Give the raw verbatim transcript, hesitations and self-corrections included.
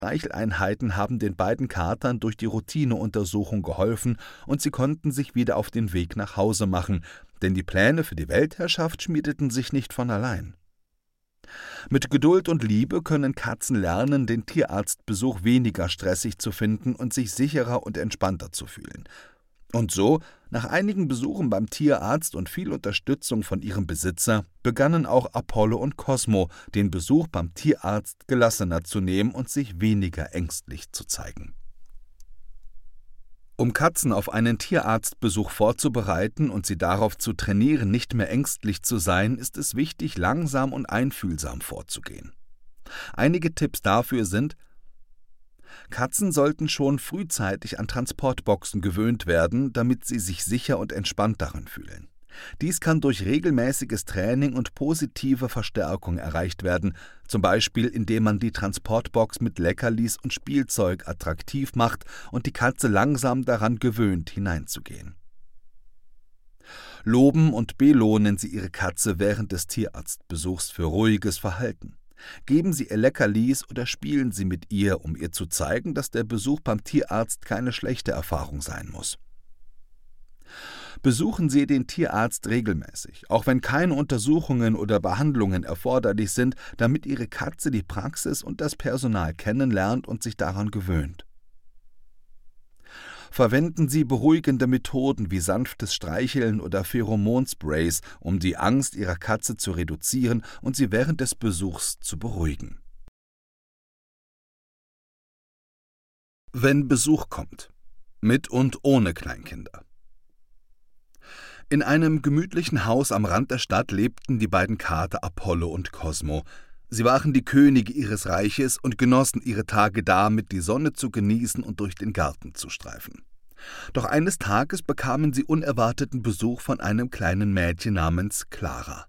Streicheleinheiten haben den beiden Katern durch die Routineuntersuchung geholfen und sie konnten sich wieder auf den Weg nach Hause machen, denn die Pläne für die Weltherrschaft schmiedeten sich nicht von allein. Mit Geduld und Liebe können Katzen lernen, den Tierarztbesuch weniger stressig zu finden und sich sicherer und entspannter zu fühlen. Und so, nach einigen Besuchen beim Tierarzt und viel Unterstützung von ihrem Besitzer, begannen auch Apollo und Cosmo, den Besuch beim Tierarzt gelassener zu nehmen und sich weniger ängstlich zu zeigen. Um Katzen auf einen Tierarztbesuch vorzubereiten und sie darauf zu trainieren, nicht mehr ängstlich zu sein, ist es wichtig, langsam und einfühlsam vorzugehen. Einige Tipps dafür sind: Katzen sollten schon frühzeitig an Transportboxen gewöhnt werden, damit sie sich sicher und entspannt darin fühlen. Dies kann durch regelmäßiges Training und positive Verstärkung erreicht werden, zum Beispiel indem man die Transportbox mit Leckerlis und Spielzeug attraktiv macht und die Katze langsam daran gewöhnt, hineinzugehen. Loben und belohnen Sie Ihre Katze während des Tierarztbesuchs für ruhiges Verhalten. Geben Sie ihr Leckerlis oder spielen Sie mit ihr, um ihr zu zeigen, dass der Besuch beim Tierarzt keine schlechte Erfahrung sein muss. Besuchen Sie den Tierarzt regelmäßig, auch wenn keine Untersuchungen oder Behandlungen erforderlich sind, damit Ihre Katze die Praxis und das Personal kennenlernt und sich daran gewöhnt. Verwenden Sie beruhigende Methoden wie sanftes Streicheln oder Pheromonsprays, um die Angst Ihrer Katze zu reduzieren und sie während des Besuchs zu beruhigen. Wenn Besuch kommt. Mit und ohne Kleinkinder. In einem gemütlichen Haus am Rand der Stadt lebten die beiden Kater Apollo und Cosmo. Sie waren die Könige ihres Reiches und genossen ihre Tage damit, die Sonne zu genießen und durch den Garten zu streifen. Doch eines Tages bekamen sie unerwarteten Besuch von einem kleinen Mädchen namens Clara.